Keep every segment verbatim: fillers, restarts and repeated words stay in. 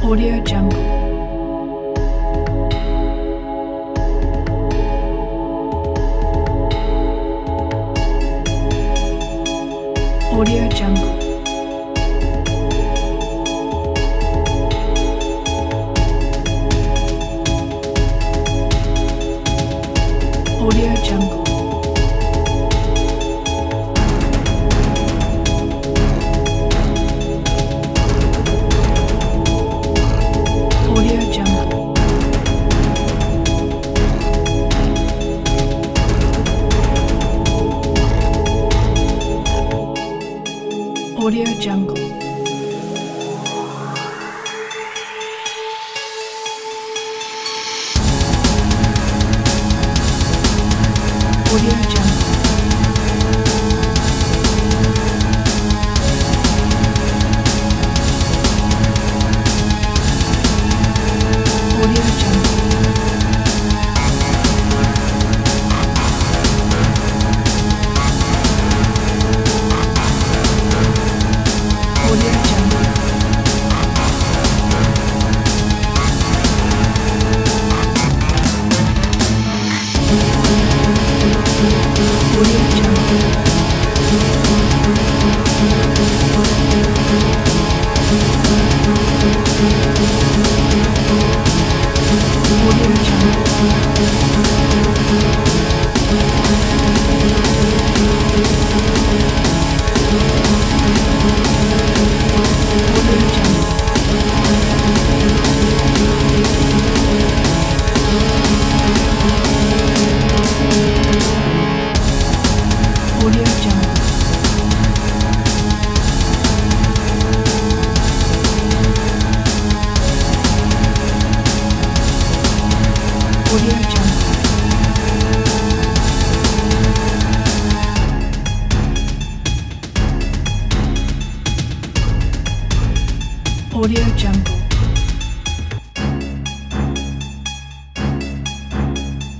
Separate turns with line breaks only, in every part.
Audio Jungle. Audio Jungle. Audio Jungle. Audio Jungle. Audio Jungle. Audio Jungle. Audio Jungle. Audio Jungle. Audio Jungle. Audio Audio Jungle. Audio Jungle. Audio Jungle.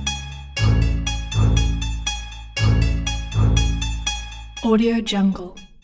Audio Jungle.